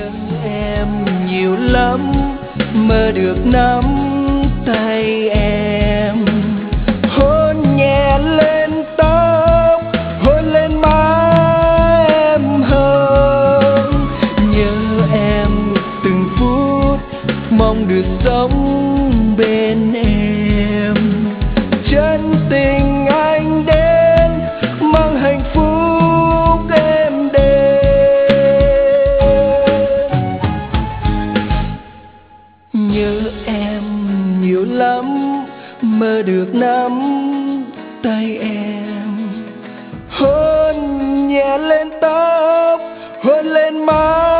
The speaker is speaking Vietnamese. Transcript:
nhớ em nhiều lắm, mơ được nắm tay em, hôn nhẹ lên tóc, hôn lên má em hơn. Nhớ em từng phút, mong được sống bên em. Chân tình anh đến mang hạnh phúc em đến. Nhớ em nhiều lắm, mơ được nắm tay em, hôn nhẹ lên tóc, hôn lên má